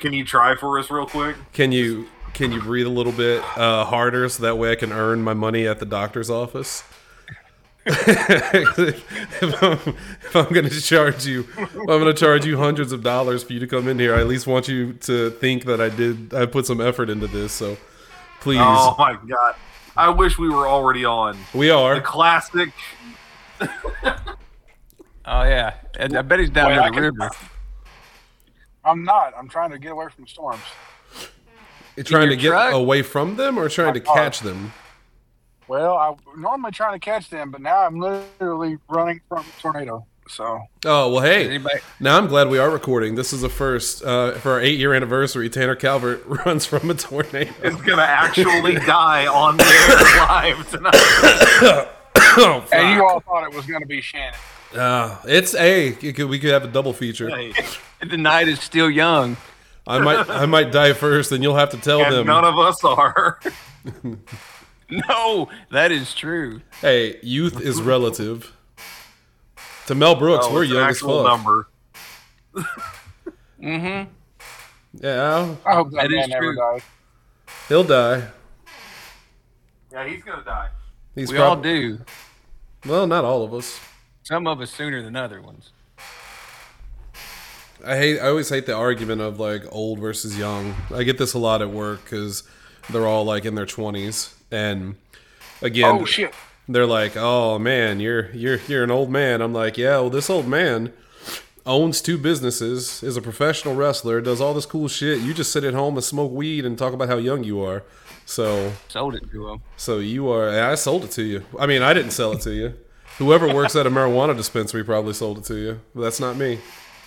Can you try for us real quick? Can you breathe a little bit harder so that way I can earn my money at the doctor's office? if I'm going to charge you, hundreds of dollars for you to come in here, I at least want you to think that I put some effort into this. So please. Oh my god. I wish we were already on. We are. The classic. Oh yeah, and I bet he's down near the river. I'm not. I'm trying to get away from storms. You're trying to get truck? away from them or trying to catch them? Well, I'm normally trying to catch them, but now I'm literally running from a tornado. So. Oh, well, hey. Anybody? Now I'm glad we are recording. This is a first. For our 8-year anniversary, Tanner Calvert runs from a tornado. Is going to actually die on the air live tonight. Oh, and you all thought it was going to be Shannon. We could have a double feature. Hey, The night is still young. I might die first, and you'll have to tell and them. none of us are. No, that is true. Hey, youth is relative. To Mel Brooks, we're it's an young as actual fuck. number. Mm-hmm. Yeah, I hope that That is man never true. dies. he'll die. Yeah, he's going to die. He's We all do. Well, not all of us. Some of us sooner than other ones. I always hate the argument of like old versus young. I get this a lot at work because they're all like in their 20s, and again, Oh shit! they're like, "Oh man, you're an old man." I'm like, "Yeah, well, this old man owns 2 businesses, is a professional wrestler, does all this cool shit. You just sit at home and smoke weed and talk about how young you are." So Sold it to him. you are. I sold it to you. I mean, I didn't sell it to you. Whoever works at a marijuana dispensary probably sold it to you. But that's not me.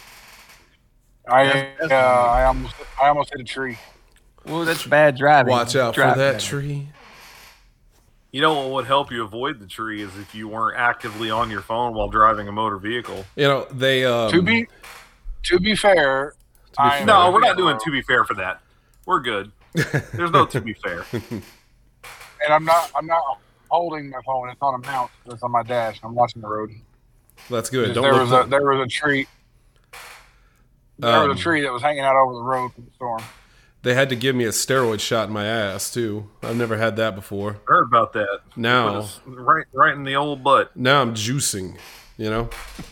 I almost hit a tree. Well, that's bad driving. Watch out for Drive that better. tree. You know what would help you avoid the tree is if you weren't actively on your phone while driving a motor vehicle. You know, they To be fair, I am No, we're moving not doing around, to be fair for that. We're good. There's no to be fair. and I'm not holding my phone. It's on a mount. It's on my dash. I'm watching the road. that's good. There Don't was look. a tree. There was a tree that was hanging out over the road from the storm. They had to give me a steroid shot in my ass too. I've never had that before. Heard about that. Now- Put us right in the old butt. Now I'm juicing. You know,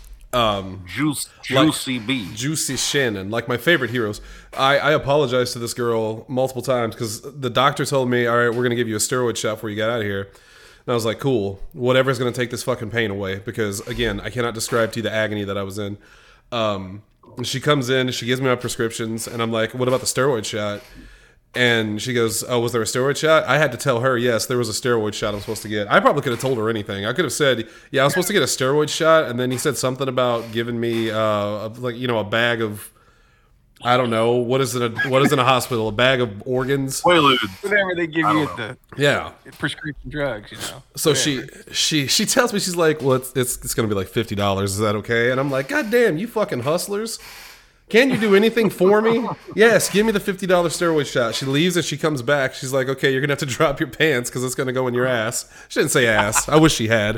Juicy B. Juicy Shannon, like my favorite heroes. I apologized to this girl multiple times because the doctor told me, "All right, we're gonna give you a steroid shot before you get out of here." And I was like, "Cool, whatever's gonna take this fucking pain away." Because again, I cannot describe to you the agony that I was in. She comes in, she gives me my prescriptions, and I'm like, "What about the steroid shot?" And she goes, "Oh, was there a steroid shot?" I had to tell her, yes, there was a steroid shot I'm supposed to get. I probably could have told her anything. I could have said, "Yeah, I was supposed to get a steroid shot," and then he said something about giving me, a bag of, I don't know, what is in a hospital? A bag of organs? Quaaludes. Whatever they give I you don't at Yeah. the prescription drugs, you know. So Whatever. she tells me, she's like, "Well, it's going to be like $50. Is that okay?" And I'm like, "God damn, you fucking hustlers. Can you do anything for me?" "Yes, give me the $50 steroid shot." She leaves and she comes back. She's like, "Okay, you're going to have to drop your pants because it's going to go in your ass." She didn't say ass. I wish she had.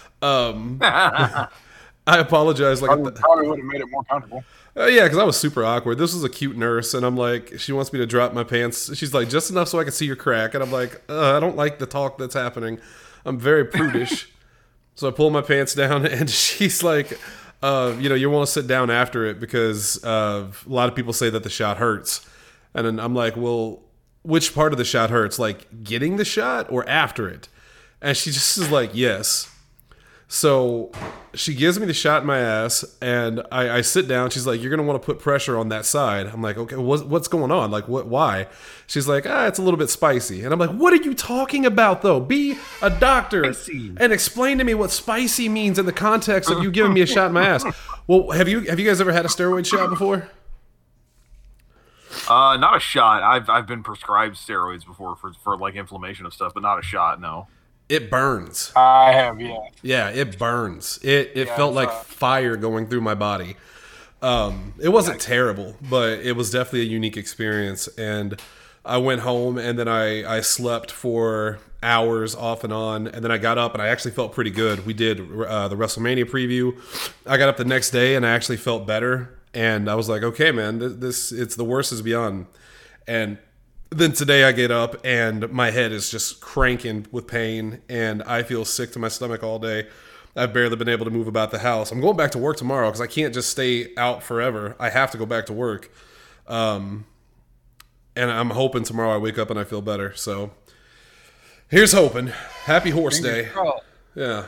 I apologize. Probably would have made it more comfortable. Yeah, because I was super awkward. This was a cute nurse, and I'm like, she wants me to drop my pants. She's like, "Just enough so I can see your crack." And I'm like, I don't like the talk that's happening. I'm very prudish. So I pull my pants down, and she's like, you want to sit down after it because a lot of people say that the shot hurts. And then I'm like, "Well, which part of the shot hurts? Like getting the shot or after it?" And she just is like, "Yes." So she gives me the shot in my ass, and I sit down. She's like, "You're going to want to put pressure on that side." I'm like, "Okay, what's going on? Like, why?" She's like, "It's a little bit spicy." And I'm like, "What are you talking about, though? Be a doctor and explain to me what spicy means in the context of you giving me a shot in my ass." Well, have you guys ever had a steroid shot before? Not a shot. I've been prescribed steroids before for like inflammation of stuff, but not a shot. No. It burns. I have, yeah. Yeah, it burns. It Yeah, felt it's like fire going through my body. It wasn't terrible, but it was definitely a unique experience. And I went home, and then I slept for hours off and on, and then I got up, and I actually felt pretty good. We did the WrestleMania preview. I got up the next day, and I actually felt better. And I was like, okay, man, it's the worst is beyond. And then today I get up and my head is just cranking with pain and I feel sick to my stomach all day. I've barely been able to move about the house. I'm going back to work tomorrow because I can't just stay out forever. I have to go back to work. And I'm hoping tomorrow I wake up and I feel better. So here's hoping. Happy horse day. Yeah.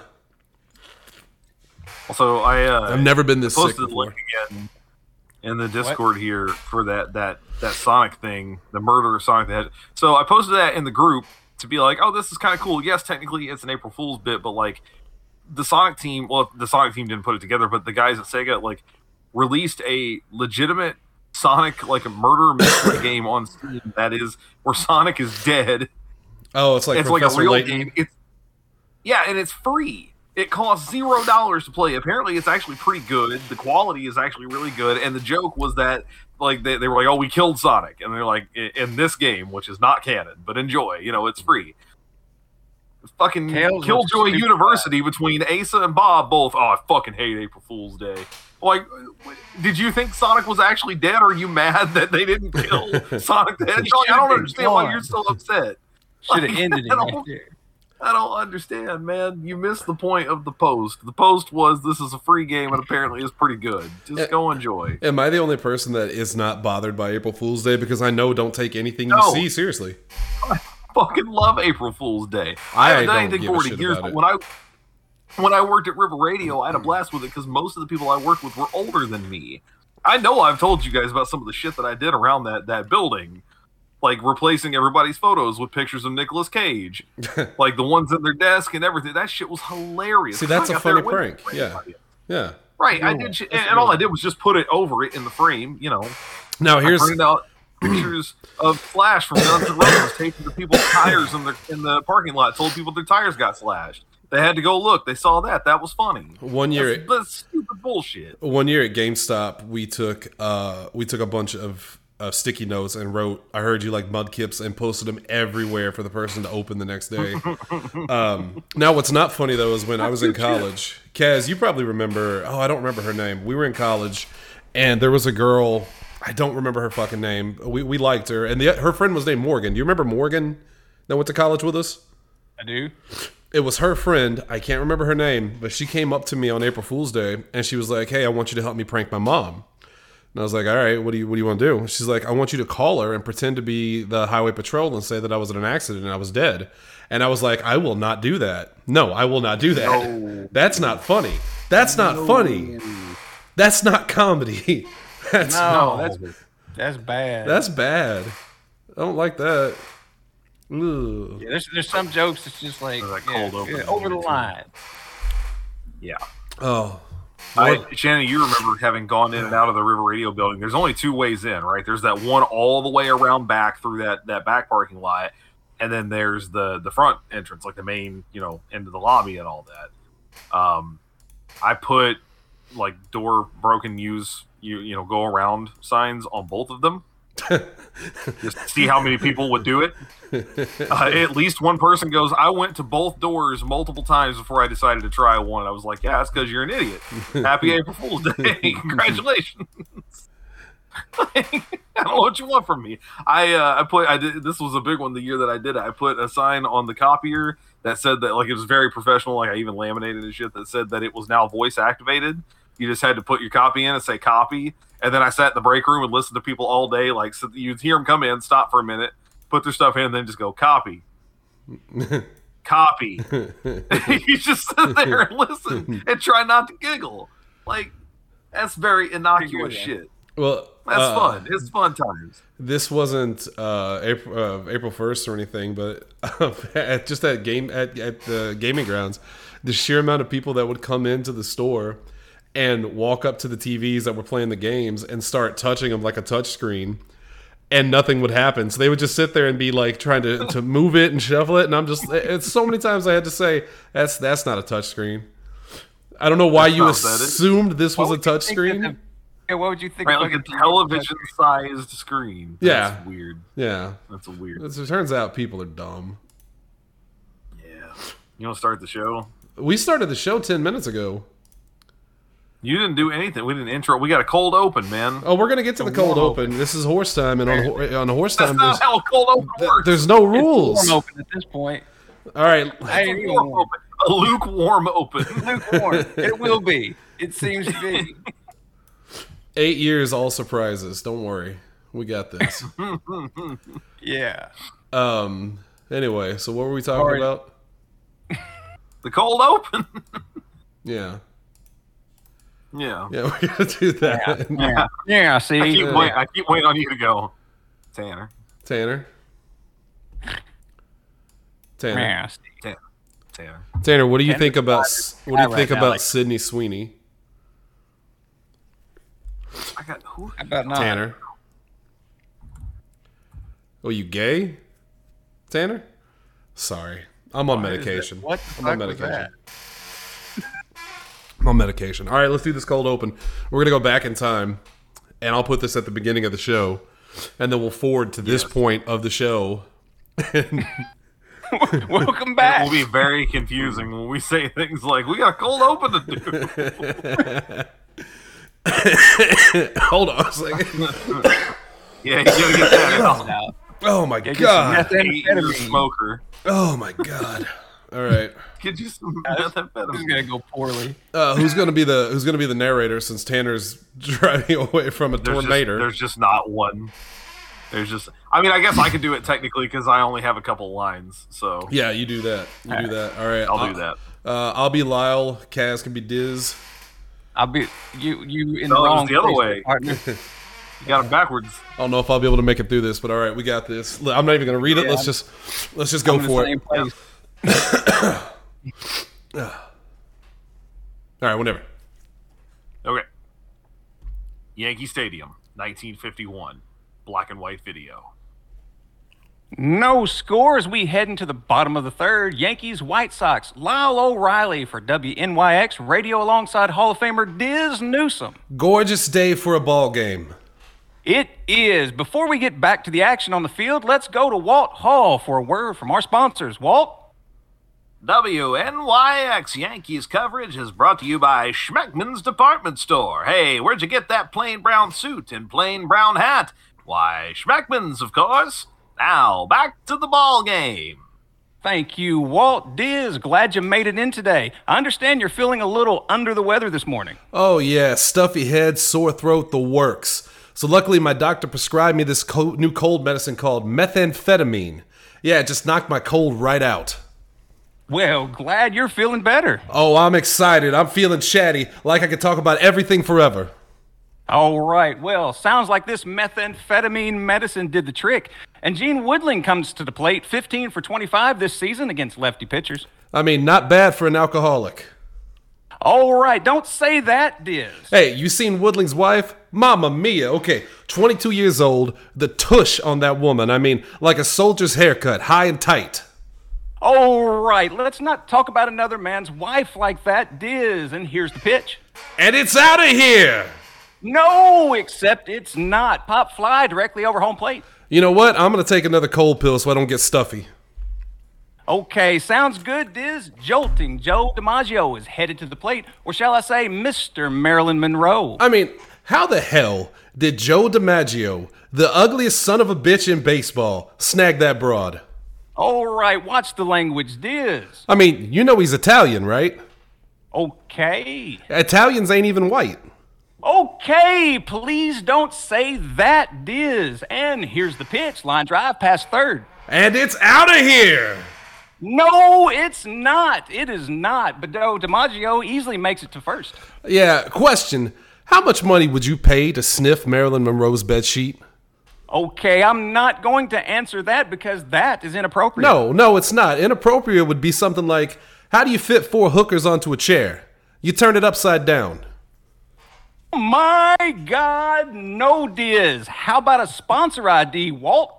Also, I've never been this sick posted the before. link again in the Discord here for that Sonic thing, the murder of Sonic the Hedgehog. So I posted that in the group to be like, oh, this is kind of cool. Yes, technically it's an April Fool's bit, but like the Sonic team didn't put it together, but the guys at Sega like released a legitimate Sonic like a murder mystery game on Steam that is where Sonic is dead. Oh, it's like a Professor real Layton. game. And it's free. It costs $0 to play. Apparently, it's actually pretty good. The quality is actually really good. And the joke was that, like, they were like, "Oh, we killed Sonic," and they're like, "In this game, which is not canon, but enjoy. You know, it's free." Fucking Killjoy University between Asa and Bob both. Oh, I fucking hate April Fool's Day. Like, did you think Sonic was actually dead? Or are you mad that they didn't kill Sonic the Hedgehog? I don't understand why you're so upset. Should have ended it right there. I don't understand, man. You missed the point of the post. The post was, this is a free game and apparently is pretty good. Just go enjoy. Am I the only person that is not bothered by April Fool's Day? Because I know don't take anything you see seriously. I fucking love April Fool's Day. I haven't done don't anything give a 40 shit years, about but it. when I worked at River Radio, I had a blast with it because most of the people I worked with were older than me. I know I've told you guys about some of the shit that I did around that building. Like replacing everybody's photos with pictures of Nicolas Cage. Like the ones in their desk and everything. That shit was hilarious. See, that's I a got there funny and went prank. Yeah. Yeah. Right, I did, and all I did was just put it over it in the frame, you know. Now I here's printed out pictures of Flash from Guns N' Roses taping to people's tires in the parking lot, told people their tires got slashed. They had to go look. They saw that. That was funny. one year. That's stupid bullshit. One year at GameStop, we took a bunch of sticky notes and wrote, "I heard you like Mudkips," and posted them everywhere for the person to open the next day. Now, what's not funny though is when I was in college, Kaz, you probably remember. Oh, I don't remember her name. We were in college, and there was a girl. I don't remember her fucking name. We liked her, and her friend was named Morgan. Do you remember Morgan that went to college with us? I do. It was her friend. I can't remember her name, but she came up to me on April Fool's Day, and she was like, "Hey, I want you to help me prank my mom." And I was like, all right, what do you want to do? She's like, I want you to call her and pretend to be the highway patrol and say that I was in an accident and I was dead. And I was like, I will not do that. No, I will not do that. No. That's not funny. That's not funny. That's not comedy. That's That's bad. That's bad. I don't like that. Ugh. Yeah, there's some jokes that's just like cold open. over the line. Yeah. Oh. Shannon, you remember having gone in and out of the River Radio building. There's only two ways in, right? There's that one all the way around back through that back parking lot, and then there's the front entrance, like the main, into the lobby and all that. I put like door broken use go around signs on both of them. Just to see how many people would do it. At least one person goes, I went to both doors multiple times before I decided to try one. I was like, yeah, that's because you're an idiot. Happy April Fool's Day. Congratulations. I don't know what you want from me. This was a big one the year that I did it. I put a sign on the copier that said that, like, it was very professional. Like, I even laminated and shit that said that it was now voice activated. You just had to put your copy in and say copy. And then I sat in the break room and listened to people all day. Like, so you'd hear them come in, stop for a minute, put their stuff in, and then just go copy. Copy. You just sit there and listen and try not to giggle. Like, that's very innocuous shit. Well, that's fun. It's fun times. This wasn't April 1st or anything, but at the gaming grounds, the sheer amount of people that would come into the store and walk up to the TVs that were playing the games and start touching them like a touch screen, and nothing would happen. So they would just sit there and be like trying to move it and shuffle it. And I'm just, it's so many times I had to say, that's not a touch screen. I don't know why you assumed this was a touch screen. Yeah, what would you think? Right, like a television-sized screen. That's weird. Yeah. That's weird. It turns out people are dumb. Yeah. You want to start the show? We started the show 10 minutes ago. You didn't do anything. We didn't intro. We got a cold open, man. Oh, we're gonna get to the cold warm open. This is horse time, and on horse That's time, not how a cold open works. there's no It's rules. warm open at this point. All right, Hey, It's a warm open. A lukewarm open. lukewarm. It will be. It seems to be. 8 years, all surprises. Don't worry, we got this. Yeah. Anyway, so what were we talking Alright. about? The cold open. Yeah, Yeah. yeah, we're gonna do that. Yeah. Yeah. See. I keep waiting on you to go, Tanner. Tanner. Yeah. Tanner. Tanner, what do you Tanner's think about right now, like- Sydney Sweeney? I got who? How about not? Tanner. Oh, you gay? Tanner? Sorry. I'm on medication. What the I'm on fuck was medication. that? I'm on medication. All right, let's do this cold open. We're going to go back in time, and I'll put this at the beginning of the show, and then we'll forward to this point of the show. Welcome It back. will be very confusing when we say things like, "We got a cold open to do." Hold on a second. Yeah, you gotta get that out. Now, Oh, my get some God. You're a methamphetamine. smoker. Oh, my God. All right. Get you some This is methamphetamine. gonna go poorly. Who's gonna be the narrator since Tanner's driving away from a tornado? There's just not one. There's just. I mean, I guess I could do it technically because I only have a couple lines. So Yeah, you do that. You do that. All right. I'll do that. I'll be Lyle. Kaz can be Diz. I'll be you in No, the it was wrong the other place, way. partner. You got it backwards. I don't know if I'll be able to make it through this, but all right, we got this. I'm not even gonna read it. Yeah, Let's just go I'm in the for same it. place. All right, whenever. Okay. Yankee Stadium, 1951. Black and white video. No score as we head into the bottom of the third. Yankees, White Sox. Lyle O'Reilly for WNYX radio alongside Hall of Famer Diz Newsome. Gorgeous day for a ball game. It is. Before we get back to the action on the field, let's go to Walt Hall for a word from our sponsors. Walt? WNYX Yankees coverage is brought to you by Schmeckman's Department Store. Hey, where'd you get that plain brown suit and plain brown hat? Why, Schmeckman's, of course. Now, back to the ball game. Thank you, Walt. Diz, glad you made it in today. I understand you're feeling a little under the weather this morning. Oh yeah, stuffy head, sore throat, the works. So luckily my doctor prescribed me this new cold medicine called methamphetamine. Yeah, it just knocked my cold right out. Well, glad you're feeling better. Oh, I'm excited. I'm feeling chatty, like I could talk about everything forever. All right. Well, sounds like this methamphetamine medicine did the trick. And Gene Woodling comes to the plate 15 for 25 this season against lefty pitchers. I mean, not bad for an alcoholic. All right. Don't say that, Diz. Hey, you seen Woodling's wife? Mamma mia. Okay, 22 years old, the tush on that woman. I mean, like a soldier's haircut, high and tight. All right. Let's not talk about another man's wife like that, Diz. And here's the pitch. And it's out of here! No, except it's not. Pop fly directly over home plate. You know what? I'm gonna take another cold pill so I don't get stuffy. Okay, sounds good, Diz. Jolting Joe DiMaggio is headed to the plate, or shall I say, Mr. Marilyn Monroe. I mean, how the hell did Joe DiMaggio, the ugliest son of a bitch in baseball, snag that broad? All right, watch the language, Diz. I mean, you know he's Italian, right? Okay. Italians ain't even white. Okay, please don't say that, Diz. And here's the pitch. Line drive past third. And it's out of here! No, it's not. It is not. But Joe DiMaggio easily makes it to first. Yeah, question. How much money would you pay to sniff Marilyn Monroe's bedsheet? Okay, I'm not going to answer that because that is inappropriate. No, it's not. Inappropriate would be something like, how do you fit 4 hookers onto a chair? You turn it upside down. My God, no, Diz. How about a sponsor ID, Walt?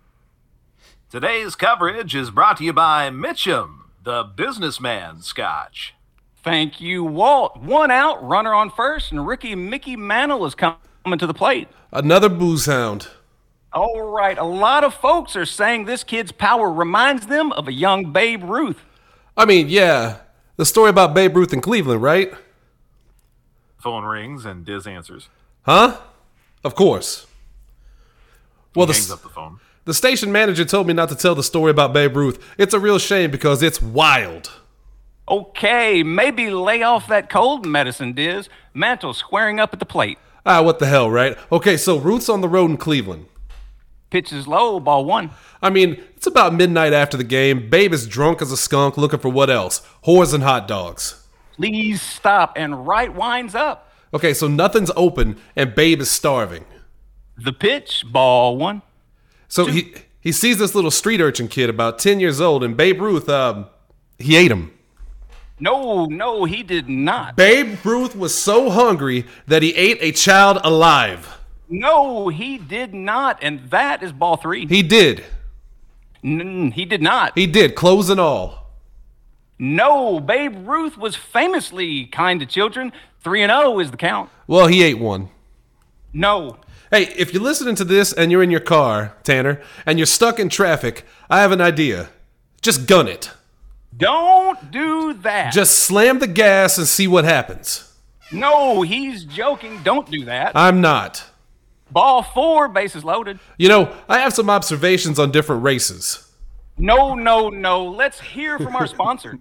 Today's coverage is brought to you by Mitchum, the businessman scotch. Thank you, Walt. 1 out, runner on first, and Ricky Mickey Mantle is coming to the plate. Another booze hound. All right, a lot of folks are saying this kid's power reminds them of a young Babe Ruth. I mean, yeah, the story about Babe Ruth in Cleveland, right? Phone rings and Diz answers. Huh? Of course. Well, He hangs up the phone. the station manager told me not to tell the story about Babe Ruth. It's a real shame because it's wild. Okay, maybe lay off that cold medicine, Diz. Mantle squaring up at the plate. Ah, what the hell, right? Okay, so Ruth's on the road in Cleveland. Pitch is low, ball one. I mean, it's about midnight after the game. Babe is drunk as a skunk looking for what else? Whores and hot dogs. Please stop, and right winds up. Okay, so nothing's open and Babe is starving. The pitch, ball one. So he sees this little street urchin kid about 10 years old, and Babe Ruth, he ate him. No, he did not. Babe Ruth was so hungry that he ate a child alive. No, he did not, and that is ball three. He did. He did not. He did, clothes and all. No, Babe Ruth was famously kind to children. 3-0 is the count. Well, he ate one. No. Hey, if you're listening to this and you're in your car, Tanner, and you're stuck in traffic, I have an idea. Just gun it. Don't do that. Just slam the gas and see what happens. No, he's joking. Don't do that. I'm not. Ball four, bases loaded. You know, I have some observations on different races. No. Let's hear from our sponsor.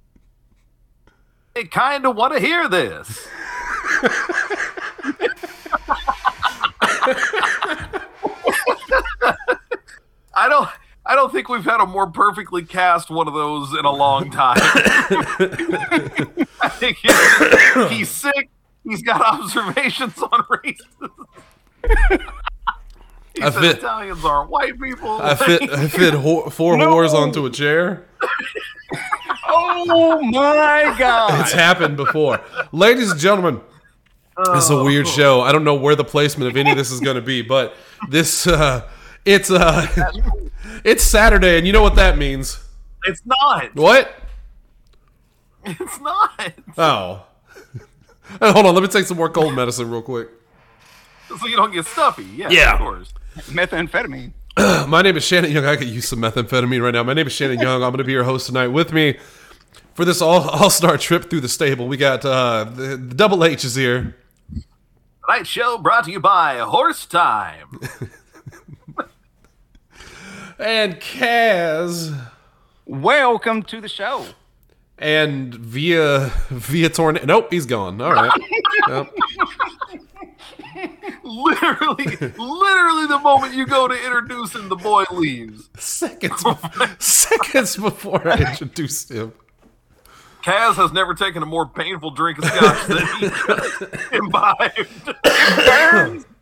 I kind of want to hear this. I don't think we've had a more perfectly cast one of those in a long time. I think he's sick. He's got observations on races. He said Italians aren't white people. I fit four whores onto a chair. Oh my God. It's happened before. Ladies and gentlemen, it's a weird show. I don't know where the placement of any of this is going to be, but this it's Saturday, and you know what that means. It's not. What? It's not. Oh. Hold on, let me take some more cold medicine real quick. So you don't get stuffy. Yeah. Of course. Methamphetamine. My name is Shannon Young. I could use some methamphetamine right now. My name is Shannon Young. I'm going to be your host tonight. With me for this all-star trip through the stable, we got the Double H is here. Tonight's show brought to you by Horse Time. And Kaz. Welcome to the show. And via tornado. Nope, he's gone. All right. Nope. Literally the moment you go to introduce him, the boy leaves. Seconds before I introduced him. Kaz has never taken a more painful drink of scotch than he imbibed. It burns.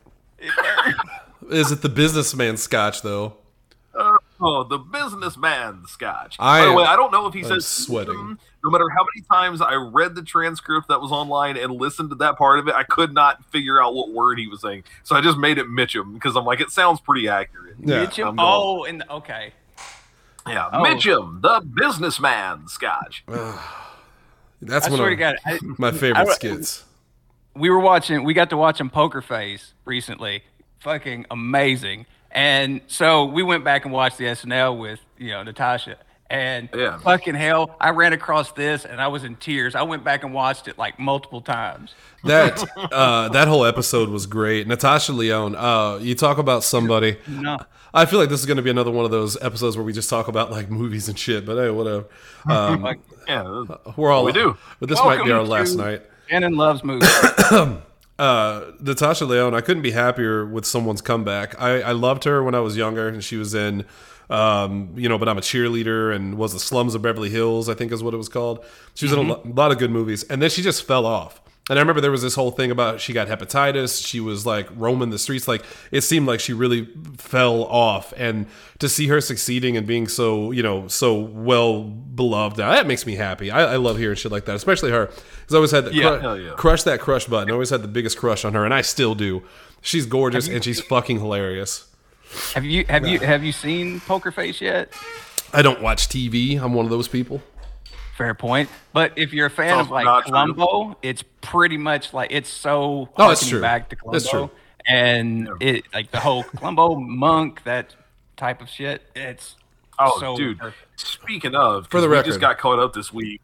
Is it the businessman scotch, though? Oh, the businessman scotch. By the way, I don't know if he says sweating. No matter how many times I read the transcript that was online and listened to that part of it, I could not figure out what word he was saying. So I just made it Mitchum because I'm like, it sounds pretty accurate. Yeah. Mitchum? Okay. Yeah, Mitchum, the businessman scotch. That's I one swear of to God, my favorite skits. we got to watch him Poker Face recently. Fucking amazing. And so we went back and watched the SNL with, Natasha. And fucking hell, I ran across this and I was in tears. I went back and watched it like multiple times. That whole episode was great. Natasha Lyonne, you talk about somebody. No. I feel like this is going to be another one of those episodes where we just talk about like movies and shit. But hey, whatever. We're all we do. But this Welcome might be our last to night. Shannon Loves Movies. Natasha Lyonne, I couldn't be happier with someone's comeback. I loved her when I was younger, and she was in, But I'm a Cheerleader, and was the Slums of Beverly Hills, I think is what it was called. She was in a lot of good movies, and then she just fell off. And I remember there was this whole thing about she got hepatitis. She was like roaming the streets. Like it seemed like she really fell off. And to see her succeeding and being so well beloved, that makes me happy. I love hearing shit like that, especially her. Because I always had crush that crush button. I always had the biggest crush on her, and I still do. She's gorgeous and she's fucking hilarious. Have you seen Poker Face yet? I don't watch TV. I'm one of those people. Fair point. But if you're a fan of like Columbo, it's pretty much like it's so harkening back to Columbo. That's true. And it like the whole Columbo monk, that type of shit. It's so dude. perfect. Speaking of, for the we record, just got caught up this week.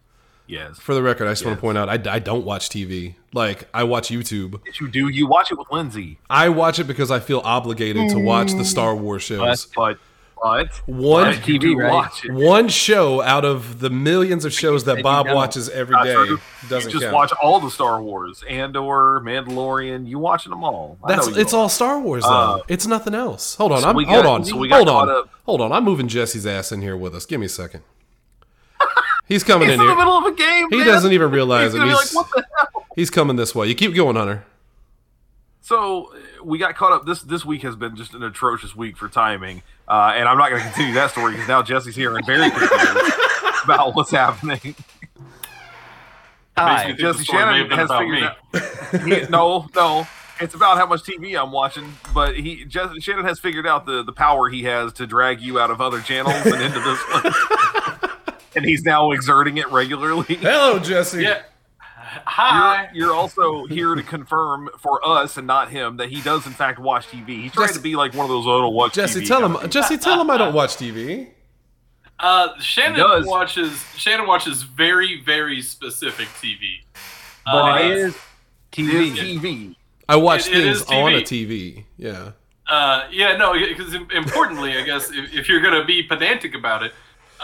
Yes. For the record, I just want to point out I don't watch TV. Like, I watch YouTube. Yes, you do. You watch it with Lindsay. I watch it because I feel obligated to watch the Star Wars shows. But one TV, right? One show out of the millions of shows that Bob watches every day doesn't just count. Watch all the Star Wars, Andor, Mandalorian. You watching them all? It's all Star Wars though. It's nothing else. Hold on, hold on. I'm moving Jesse's ass in here with us. Give me a second. He's coming in here. In the middle of a game. He doesn't even realize it. He's like, what the hell? He's coming this way. You keep going, Hunter. So we got caught up. This week has been just an atrocious week for timing, and I'm not going to continue that story because now Jesse's here and very confused about what's happening. Hi, Jesse Shannon has figured out. No, it's about how much TV I'm watching. But Shannon has figured out the power he has to drag you out of other channels and into this one, and he's now exerting it regularly. Hello, Jesse. Yeah. Hi. You're also here to confirm for us and not him that he does in fact watch TV. He's trying to be like one of those I don't watch Jesse, TV tell guys. him. Jesse, tell him I don't watch TV. Shannon watches very, very specific TV. But it is TV. It is TV. I watch It things is TV. on a TV. Yeah. Because importantly, I guess if you're going to be pedantic about it,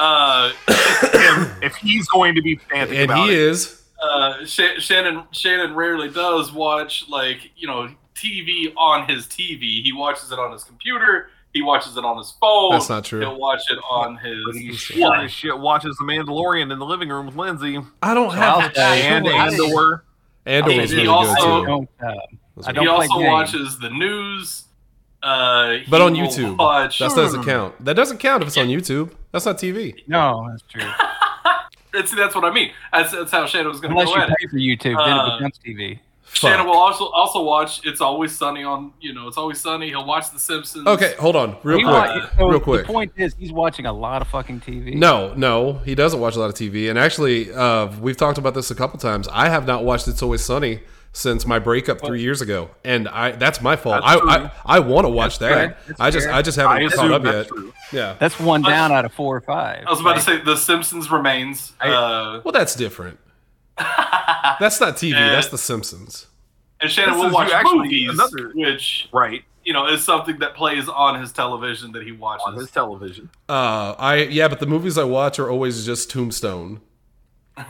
If he's going to be pedantic And about he it. is. Shannon rarely does watch TV on his TV. He watches it on his computer. He watches it on his phone. That's not true. He'll watch it on his. He sure as shit watches The Mandalorian in the living room with Lindsay. I don't have And Andor. Andor was really good too. He also watches the news. But on YouTube, watch, that doesn't count. That doesn't count if it's on YouTube. That's not TV. No, that's true. That's what I mean. That's how Shannon was going to Unless go you at it. pay for YouTube, then it becomes TV. Shannon will also watch It's Always Sunny on, It's Always Sunny. He'll watch The Simpsons. Okay, hold on, real quick. The point is, he's watching a lot of fucking TV. No, he doesn't watch a lot of TV. And actually, we've talked about this a couple times. I have not watched It's Always Sunny since my breakup 3 years ago, and that's my fault. I want to watch that. I just haven't caught up yet. True. Yeah, That's one down out of 4 or 5. I was about to say The Simpsons remains. well, that's different. That's not TV. That's The Simpsons. And Shannon will watch movies, which is something that plays on his television that he watches. On his television. But the movies I watch are always just Tombstone. Or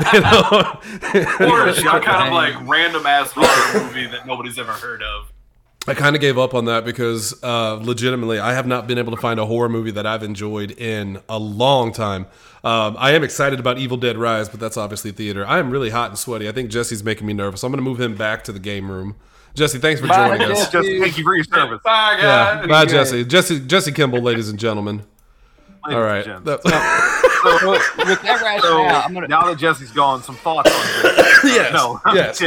it's kind of like random ass horror movie that nobody's ever heard of. I kind of gave up on that because legitimately I have not been able to find a horror movie that I've enjoyed in a long time. I am excited about Evil Dead Rise, but that's obviously theater. I am really hot and sweaty. I think Jesse's making me nervous. I'm going to move him back to the game room. Jesse, thanks for joining us. Jesse, thank you for your service. Bye, guys. Yeah, bye, Jesse. Jesse Kimball, ladies and gentlemen. All right. With that rationale, I'm gonna... now that Jesse's gone, some thoughts on this. Yes. No, yes.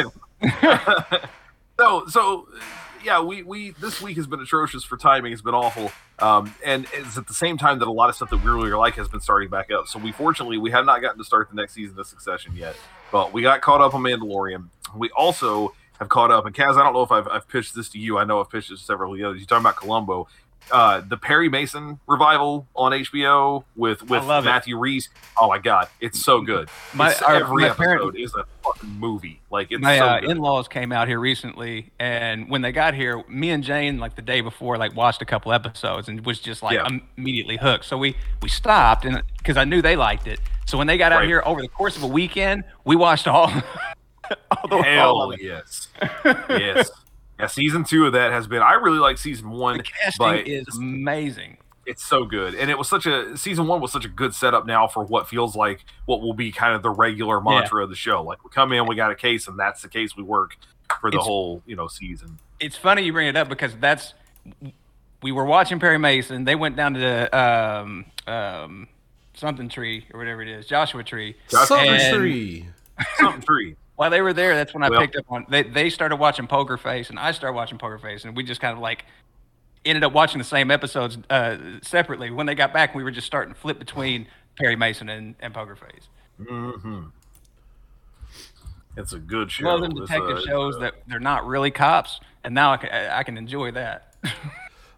So yeah, we this week has been atrocious for timing. It's been awful, and it's at the same time that a lot of stuff that we really like has been starting back up. So we have not gotten to start the next season of Succession yet, but we got caught up on Mandalorian. We also have caught up, and Kaz, I don't know if I've pitched this to you. I know I've pitched it to several of the others. You're talking about Columbo. The Perry Mason revival on HBO with Matthew Reese. Oh my god, it's so good. Every episode is a fucking movie. Like it's my so good. in-laws came out here recently, and when they got here, me and Jane the day before watched a couple episodes and was just immediately hooked. So we stopped and because I knew they liked it. So when they got out here over the course of a weekend, we watched all. Hell yes, yes. Yeah, season 2 of that has been. I really like season 1. The casting is amazing. It's so good, and it was season 1 was such a good setup now for what feels like what will be kind of the regular mantra of the show. Like we come in, we got a case, and that's the case we work for the whole season. It's funny you bring it up because we were watching Perry Mason. They went down to the something tree or whatever it is, Joshua Tree. Something tree. While they were there, that's when I picked up on. They started watching Poker Face, and I started watching Poker Face, and we just kind of ended up watching the same episodes separately. When they got back, we were just starting to flip between Perry Mason and Poker Face. Mm-hmm. It's a good show. Well, them detective shows that they're not really cops, and now I can enjoy that.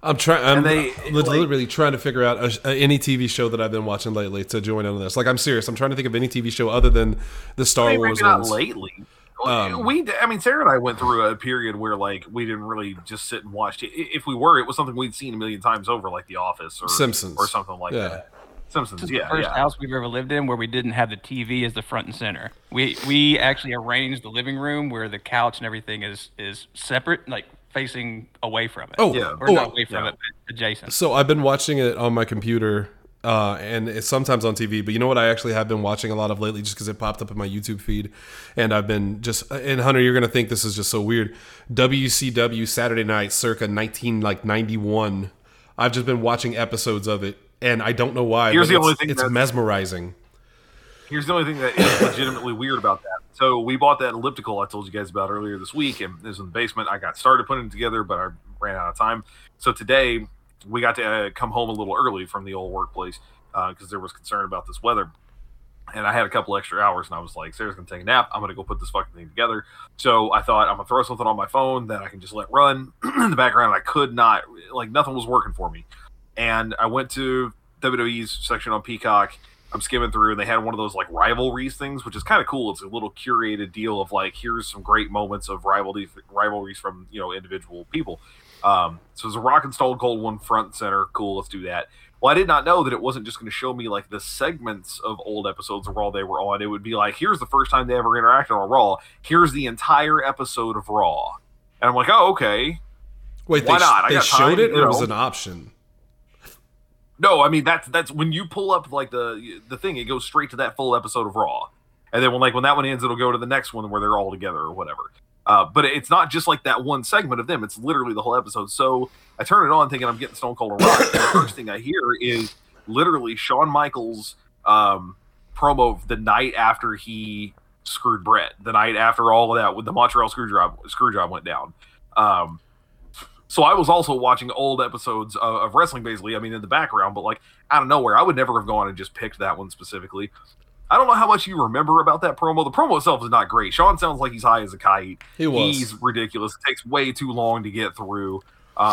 I'm literally trying to figure out any TV show that I've been watching lately to join into this. Like, I'm serious. I'm trying to think of any TV show other than the Star Wars ones. Not lately. Sarah and I went through a period where like we didn't really just sit and watch it. If we were, it was something we'd seen a million times over, like The Office or Simpsons or something like that. Simpsons, this is the first house we've ever lived in where we didn't have the TV as the front and center. We actually arranged the living room where the couch and everything is separate, like facing away from it. Not away from it, but adjacent. So I've been watching it on my computer. And it's sometimes on TV, but you know what I actually have been watching a lot of lately just because it popped up in my YouTube feed. And I've been and Hunter, you're going to think this is just so weird. WCW Saturday Night circa 1991. I've just been watching episodes of it, and I don't know why. It's mesmerizing. Here's the only thing that is legitimately weird about that. So we bought that elliptical I told you guys about earlier this week, and it was in the basement. I got started putting it together, but I ran out of time. So today we got to come home a little early from the old workplace because there was concern about this weather. And I had a couple extra hours, and I was like, Sarah's going to take a nap. I'm going to go put this fucking thing together. So I thought I'm going to throw something on my phone that I can just let run in the background. I could not, like, nothing was working for me. And I went to WWE's section on Peacock. I'm skimming through, and they had one of those, like, rivalries things, which is kind of cool. It's a little curated deal of, like, here's some great moments of rivalries from, individual people. So there's a Rock and Stone Cold one front and center. Cool, let's do that. Well, I did not know that it wasn't just going to show me like the segments of old episodes of Raw they were on. It would be like, here's the first time they ever interacted on Raw. Here's the entire episode of Raw. And I'm like, oh, okay. Wait, why not? They showed it, or it was an option? No, I mean that's when you pull up like the thing, it goes straight to that full episode of Raw. And then when that one ends, it'll go to the next one where they're all together or whatever. But it's not just like that one segment of them. It's literally the whole episode. So I turn it on thinking I'm getting Stone Cold and Rock. And the first thing I hear is literally Shawn Michaels' promo the night after he screwed Brett. The night after all of that with the Montreal screw job went down. So I was also watching old episodes of wrestling, basically. I mean, in the background, but like out of nowhere. I would never have gone and just picked that one specifically. I don't know how much you remember about that promo. The promo itself is not great. Shawn sounds like he's high as a kite. He's ridiculous. It takes way too long to get through.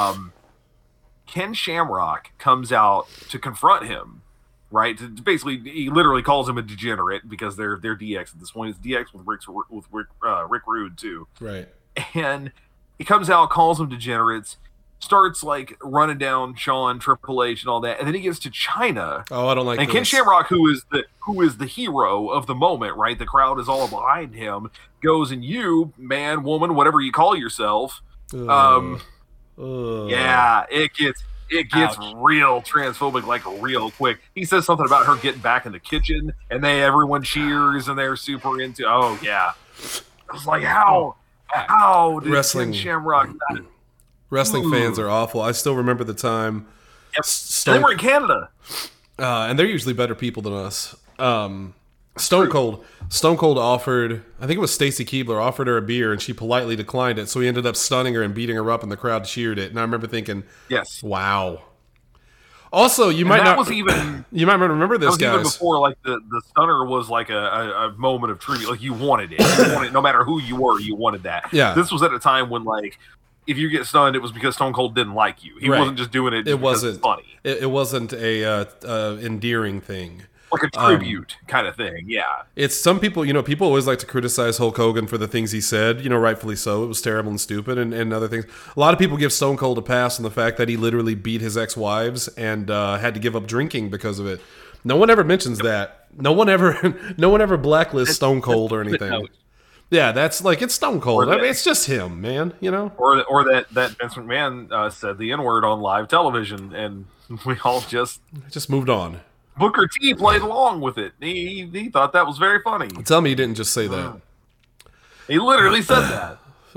Ken Shamrock comes out to confront him, right? Basically, he literally calls him a degenerate because they're DX at this point. It's DX with Rick Rude too, right? And he comes out, calls them degenerates. Starts like running down Shawn, Triple H, and all that, and then he gets to China. Oh, I don't like. And this. Ken Shamrock, who is the hero of the moment, right? The crowd is all behind him. Goes and you, man, woman, whatever you call yourself. Yeah, it gets real transphobic like real quick. He says something about her getting back in the kitchen, and everyone cheers and they're super into. Oh yeah, I was like, how did wrestling Ken Shamrock not? Wrestling fans are awful. I still remember the time. Yep. They were in Canada. And they're usually better people than us. Stone Cold offered, I think it was Stacy Keibler, offered her a beer, and she politely declined it. So he ended up stunning her and beating her up, and the crowd cheered it. And I remember thinking, yes, wow. Also, you might not remember this, guys. Even before, like the stunner was like a moment of tribute. Like you wanted it. No matter who you were, you wanted that. Yeah. This was at a time when like, if you get stunned, it was because Stone Cold didn't like you. He wasn't just doing it. It wasn't funny. It wasn't a endearing thing, like a tribute kind of thing. Yeah, it's some people. People always like to criticize Hulk Hogan for the things he said. Rightfully so. It was terrible and stupid, and other things. A lot of people give Stone Cold a pass on the fact that he literally beat his ex-wives and had to give up drinking because of it. No one ever mentions that. No one ever blacklists Stone Cold or anything. Yeah, that's like, it's Stone Cold. I mean, it's just him, man, Or that Vince McMahon said the N-word on live television, and we all just moved on. Booker T played along with it. He thought that was very funny. Tell me he didn't just say that. He literally said that.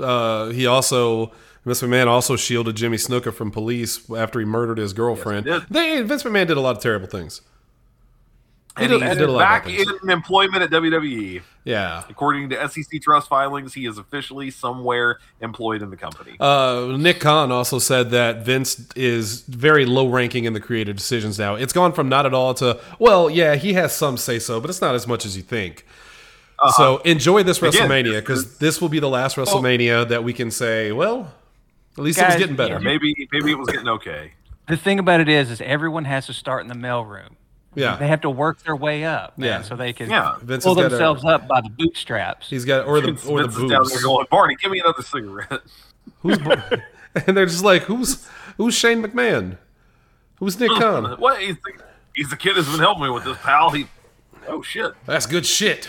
Vince McMahon also shielded Jimmy Snuka from police after he murdered his girlfriend. Yes, Vince McMahon did a lot of terrible things. He did a lot back in employment at WWE. Yeah. According to SEC Trust filings, he is officially somewhere employed in the company. Nick Khan also said that Vince is very low ranking in the creative decisions now. It's gone from not at all to, well, yeah, he has some say-so, but it's not as much as you think. So enjoy this WrestleMania, because this will be the last WrestleMania that we can say, well, At least it was getting better. Yeah, maybe it was getting okay. The thing about it is everyone has to start in the mailroom. Yeah. They have to work their way up, man, Yeah. so they can Vince pull has got themselves up by the bootstraps. He's got or the Vince is down there boobs. going, Barney, give me another cigarette. And they're just like, who's Shane McMahon? Who's Nick Khan? What? He's the kid who's been helping me with this, pal. Oh shit. That's good shit.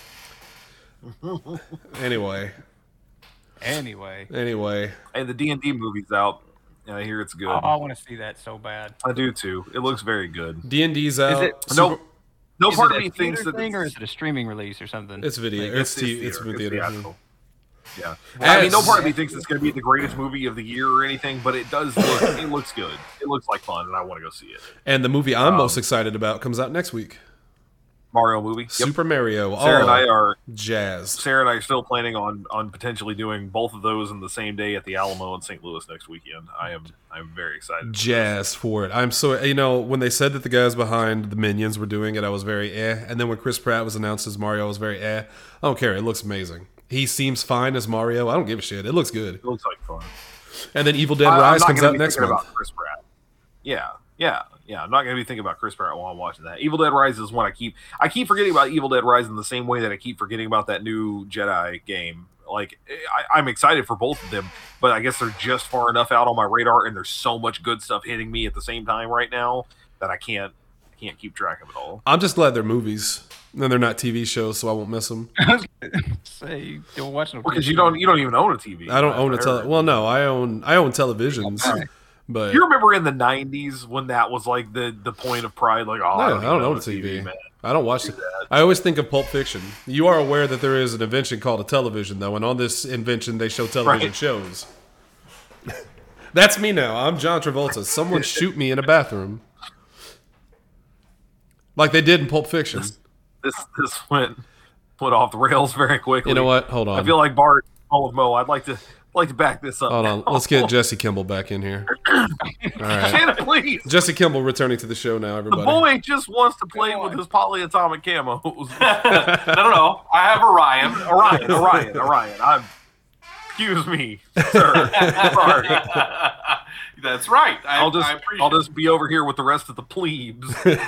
Anyway. Hey, the D&D movie's out. And I hear it's good. Oh, I want to see that so bad. I do too. It looks very good. D&D's out. No Is part it of a me thinks that thing, or is it a streaming release or something? It's video. It's theater. theatrical. Yeah. I mean, no part of me thinks it's going to be the greatest movie of the year or anything, but it does look. It looks good. It looks like fun, and I want to go see it. And the movie I'm most excited about comes out next week. Mario movie. Super Mario. Sarah and I are jazz. Sarah and I are still planning on potentially doing both of those in the same day at the Alamo in St. Louis next weekend. I'm very excited. Jazz for it. I'm so when they said that the guys behind the Minions were doing it, I was very and then when Chris Pratt was announced as Mario, I was very I don't care. It looks amazing. He seems fine as Mario. I don't give a shit. It looks good. It looks like fun. And then Evil Dead Rise comes out next month. About Chris Pratt. Yeah. I'm not going to be thinking about Chris Pratt while I'm watching that. Evil Dead Rise is one I keep forgetting about Evil Dead Rise in the same way that I keep forgetting about that new Jedi game. Like, I'm excited for both of them, but I guess they're just far enough out on my radar, and there's so much good stuff hitting me at the same time right now that I can't keep track of it all. I'm just glad they're movies. And they're not TV shows, so I won't miss them. Say, don't watch no. Because you don't even own a TV. I don't own a Well, no, I own televisions. Okay. But you remember in the '90s when that was like the point of pride? Like, I don't own a TV. Man. I don't watch it. I always think of Pulp Fiction. You are aware that there is an invention called a television, though, and on this invention they show television shows. That's me now. I'm John Travolta. Someone shoot me in a bathroom, like they did in Pulp Fiction. This went off the rails very quickly. You know what? Hold on. I feel like Bart with Mo. I'd like to back this up. Hold on. Let's get Jesse Kimball back in here. All right. Shannon, please. Jesse Kimball returning to the show now, everybody. The boy just wants to play with his polyatomic camos. No. I have Orion. Excuse me, sir. Sorry. That's right. I'll just be over here with the rest of the plebes.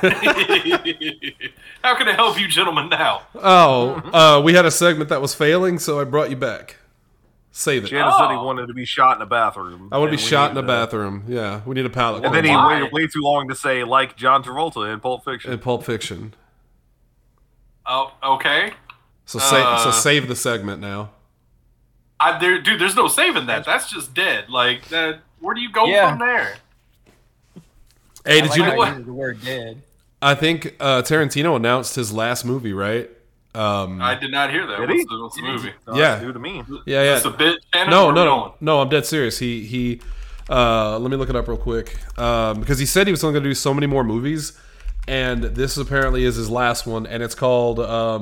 How can I help you gentlemen now? Oh, we had a segment that was failing, so I brought you back. Save it. Shannon said he wanted to be shot in a bathroom. I want to be shot in a bathroom. Yeah, we need a pallet. And then he waited way too long to say, like John Travolta in Pulp Fiction. Oh, okay. So save the segment now. Dude, there's no saving that. That's just dead. Like that. Where do you go from there? Hey, did you know the word dead? I think Tarantino announced his last movie, right? I did not hear that. What's the movie? Yeah, new to me. Yeah. It's a bit. No. I'm dead serious. He let me look it up real quick because he said he was only going to do so many more movies, and this apparently is his last one, and it's called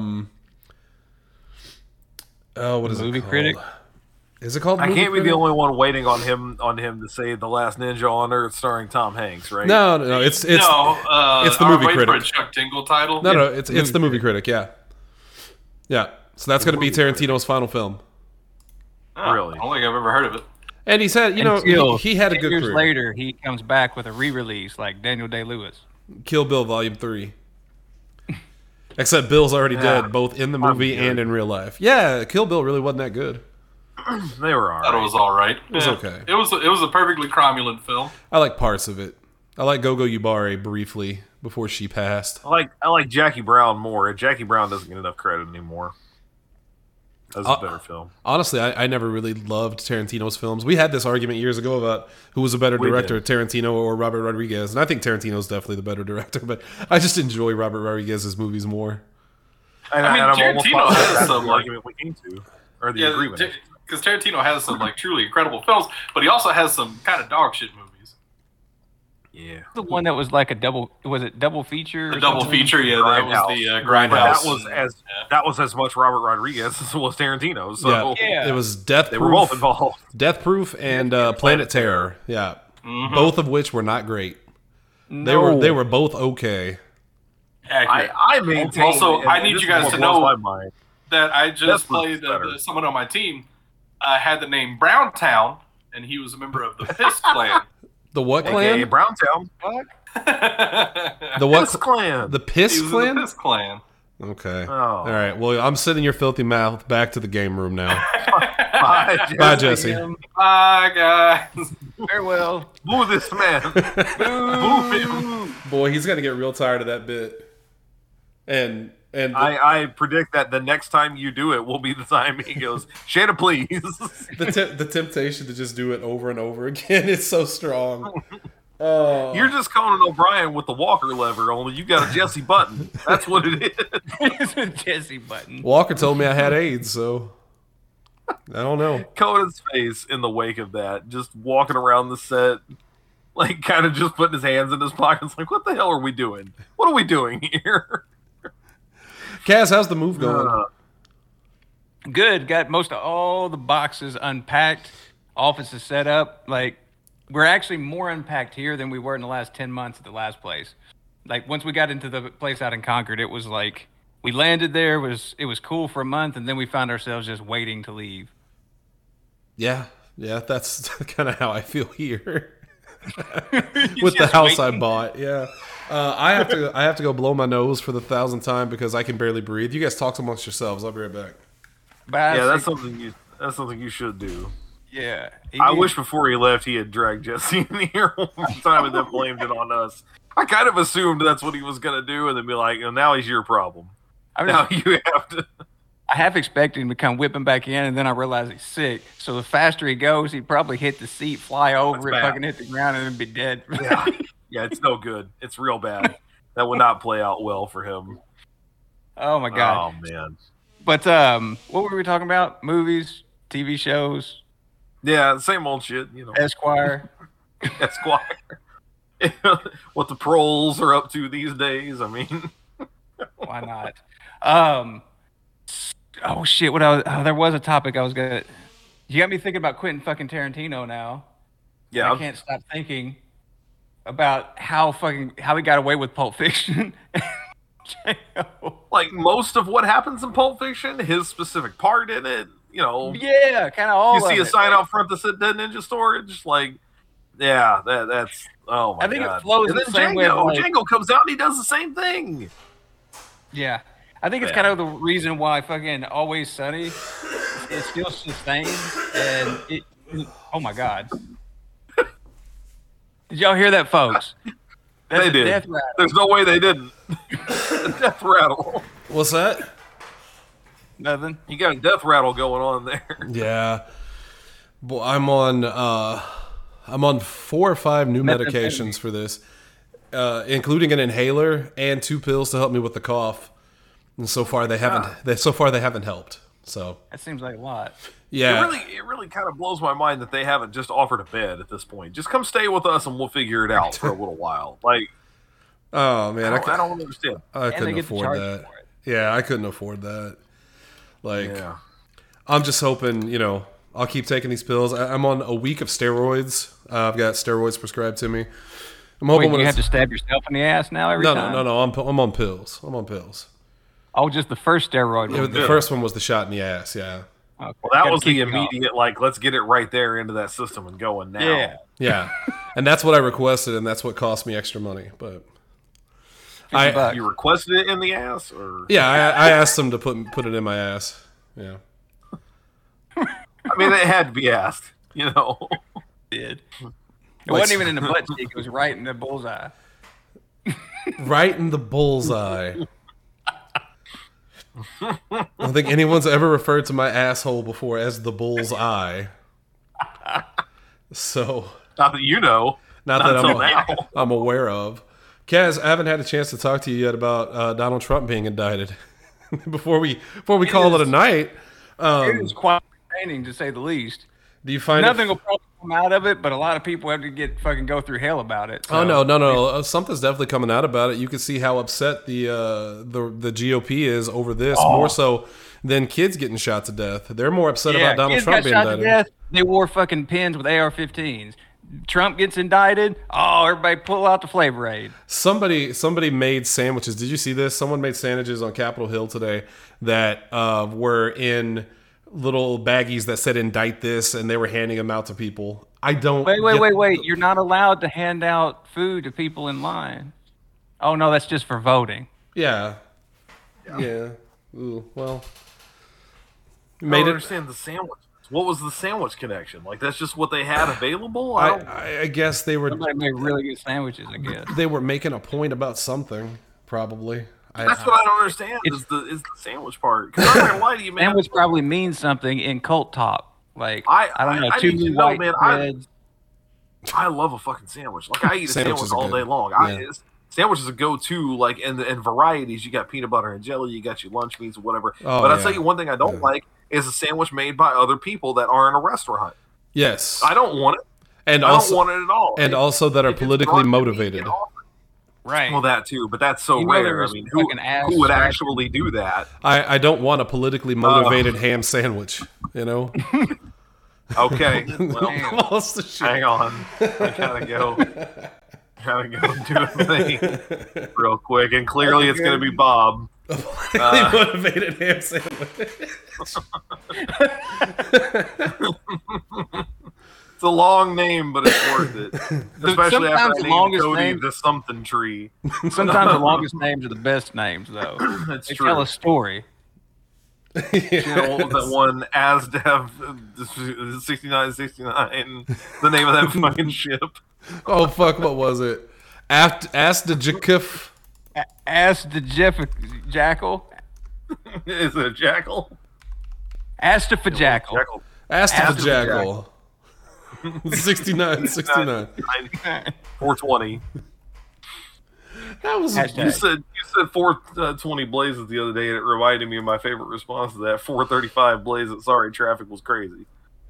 what is it? Movie called? Critic. Is it called? I Movie can't be Critic? the only one waiting on him to say The Last Ninja on Earth, starring Tom Hanks, right? No. It's the Movie Critic. For a Chuck Tingle title. No, it's the Movie Critic. Yeah. So that's going to be Tarantino's final film. Oh, Really? I don't think I've ever heard of it. And he said, he had a good years career. later, he comes back with a re-release like Daniel Day-Lewis. Kill Bill Volume 3. Except Bill's already dead, both in the movie and in real life. Yeah, Kill Bill really wasn't that good. They were all I thought it was all right. It was okay. It was a perfectly cromulent film. I like parts of it. I like Gogo Yubari briefly before she passed. I like Jackie Brown more. Jackie Brown doesn't get enough credit anymore. That's a better film. Honestly, I never really loved Tarantino's films. We had this argument years ago about who was a better director, Tarantino or Robert Rodriguez. And I think Tarantino's definitely the better director, but I just enjoy Robert Rodriguez's movies more. And Tarantino has some argument we came to, or the agreement. Because Tarantino has some truly incredible films, but he also has some kind of dog shit movies. Yeah, The one that was like a double feature? The double feature, yeah, that was the Grindhouse. That was as much Robert Rodriguez as was Tarantino. So yeah. It was Death Proof. They were both involved. Death Proof and Planet Terror. Yeah, both of which were not great. No. They were both okay. Accurate. I maintain. Also, I need you guys to know that I just Death Proof played is better. someone on my team had the name Browntown, and he was a member of the Piss Clan. The what clan? AKA Browntown. The what Piss Clan? The Piss Clan? The Piss Clan. Okay. Oh. All right. Well, I'm sending your filthy mouth back to the game room now. Bye, Jesse. Bye, guys. Farewell. Boo this man. Boo him. Boy, he's gonna get real tired of that bit. And I predict that the next time you do it will be the time he goes, Shanna, please. the temptation to just do it over and over again is so strong. You're just Conan O'Brien with the Walker lever, only you got a Jesse Button. That's what it is. It's a Jesse Button. Walker told me I had AIDS, so I don't know. Conan's face in the wake of that, just walking around the set, like kind of just putting his hands in his pockets, like, what the hell are we doing? What are we doing here? Kaz, how's the move going? Good. Got most of all the boxes unpacked. Office is set up. Like, we're actually more unpacked here than we were in the last 10 months at the last place. Like, once we got into the place out in Concord, it was like we landed there. It was cool for a month, and then we found ourselves just waiting to leave. Yeah, that's kind of how I feel here with the house waiting. I bought. Yeah, I have to go blow my nose for the 1,000th time because I can barely breathe. You guys talk amongst yourselves. I'll be right back. Yeah, that's something you should do. Yeah, I wish before he left he had dragged Jesse in here one more time and then blamed it on us. I kind of assumed that's what he was going to do, and then be like, "Now he's your problem. Now you have to." I half expected him to come whipping back in, and then I realized he's sick. So the faster he goes, he'd probably hit the seat, fly over it, fucking hit the ground, and then be dead. Yeah, it's no good. It's real bad. That would not play out well for him. Oh my god. Oh man. But what were we talking about? Movies, TV shows. Yeah, same old shit, Esquire. What the proles are up to these days. I mean, why not? Oh shit! There was a topic I was gonna. You got me thinking about Quentin fucking Tarantino now. Yeah, I can't stop thinking about how he got away with Pulp Fiction. Like most of what happens in Pulp Fiction, his specific part in it. Yeah, kind of all. You see a sign out front that said "Dead Ninja Storage," like, yeah, that's oh my god. I think it flows. And then the same way Django comes out and he does the same thing. Yeah, I think it's kind of the reason why fucking Always Sunny it still sustains, and it. Oh my god! Did y'all hear that, folks? That's they did. Death rattle. There's no way they didn't. Death rattle. What's that? Nothing. You got a death rattle going on there. Yeah. Well, I'm on 4 or 5 new medications for this, including an inhaler and 2 pills to help me with the cough. And so far they haven't helped. So that seems like a lot. Yeah. It really kind of blows my mind that they haven't just offered a bed at this point. Just come stay with us and we'll figure it out for a little while. Like, oh man, I don't understand. I couldn't afford that. Yeah, I couldn't afford that. Like, yeah. I'm just hoping, I'll keep taking these pills. I'm on a week of steroids. I've got steroids prescribed to me. I'm hoping you have to stab yourself in the ass now every time? No. I'm on pills. Oh, just the first steroid one. Yeah, the first one was the shot in the ass, yeah. Okay. Well, that was the immediate, like, let's get it right there into that system and going now. Yeah. And that's what I requested, and that's what cost me extra money. But you requested it in the ass, or yeah, I asked them to put it in my ass. Yeah. I mean, it had to be asked, It did. It wasn't even in the butt cheek; it was right in the bullseye. Right in the bullseye. I don't think anyone's ever referred to my asshole before as the bull's eye. So, not that you know, not that I'm aware of. Kaz, I haven't had a chance to talk to you yet about Donald Trump being indicted. before we call it a night, it is quite entertaining to say the least. Do you find nothing will probably come out of it, but a lot of people have to go through hell about it. So. Oh no! Something's definitely coming out about it. You can see how upset the GOP is over this, more so than kids getting shot to death. They're more upset about Donald Trump being indicted. To death, they wore fucking pins with AR-15s. Trump gets indicted. Oh, everybody pull out the Flavor Aid. Somebody made sandwiches. Did you see this? Someone made sandwiches on Capitol Hill today that were in little baggies that said "indict this," and they were handing them out to people. I don't. Wait! You're not allowed to hand out food to people in line. Oh no, that's just for voting. Yeah. Ooh, well, I don't understand the sandwich. What was the sandwich connection? Like that's just what they had available? I guess they were. Somebody made really good sandwiches. I guess they were making a point about something. Probably. That's what I don't understand. Is the sandwich part? Because I'm not gonna lie to you, man. Sandwich probably means something in cult talk. Like I don't know. Two white breads. I love a fucking sandwich. Like I eat a sandwich all day long. Sandwich is a go-to. Like in varieties, you got peanut butter and jelly. You got your lunch meats or whatever. But I'll tell you one thing I don't like is a sandwich made by other people that aren't a restaurant. Yes, I don't want it. And I also, don't want it at all. And also that are politically motivated. Right. Well, that too, but that's so rare. I mean, who would actually do that? I don't want a politically motivated ham sandwich. You know. Okay. Well, hang on. I gotta go do a thing real quick, and clearly it's gonna be Bob. Motivated ham sandwich. It's a long name, but it's worth it. Especially after I named Cody the something tree. Sometimes the longest names are the best names, though. That's they true. Tell a story. That one ASDEV 6969, the name of that fucking ship. Oh fuck! What was it? Ask the Jakif. Ask the Jackal. Is it a jackal? Ask the Jackal. Ask the Jackal. 69. 420. That was you said 420 blazes the other day, and it reminded me of my favorite response to that. 435 blazes. Sorry, traffic was crazy.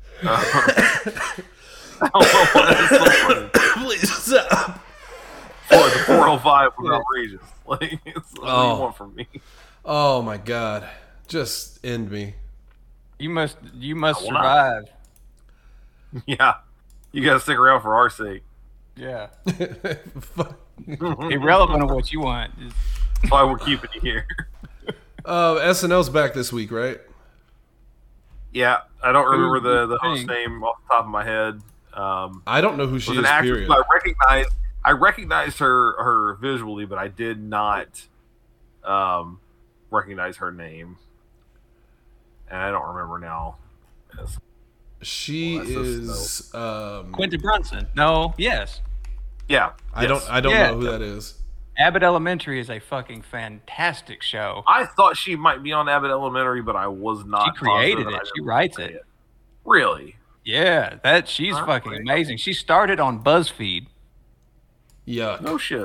I don't know why that's so funny. Please stop. The 405 was outrageous. Like, what do you want from me? Oh my god! Just end me. You must survive. Yeah, you gotta stick around for our sake. Yeah. Irrelevant of what you want. That's why we're keeping you here. SNL's back this week, right? Yeah, I don't remember the host name off the top of my head. I don't know who she is. Actress, I recognized her visually, but I did not recognize her name, and I don't remember now. She is Quentin Brunson. No, yes. Yeah. I don't know who that is. Abbott Elementary is a fucking fantastic show. I thought she might be on Abbott Elementary, but I was not. She created it. She writes it. Really? Yeah, she's fucking amazing. She started on BuzzFeed. Yuck. No shit.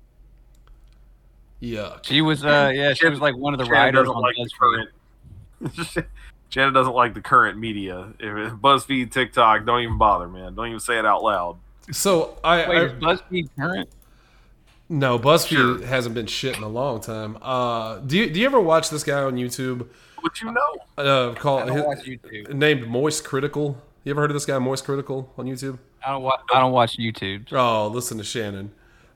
Yuck. She was she was like one of the writers on BuzzFeed. Shannon doesn't like the current media. If BuzzFeed, TikTok, don't even bother, man. Don't even say it out loud. So is BuzzFeed current? No, BuzzFeed hasn't been shit in a long time. Do you ever watch this guy on YouTube? What you know? I don't watch YouTube. Named Moist Critical. You ever heard of this guy, Moist Critical, on YouTube? I don't watch YouTube. Oh, listen to Shannon.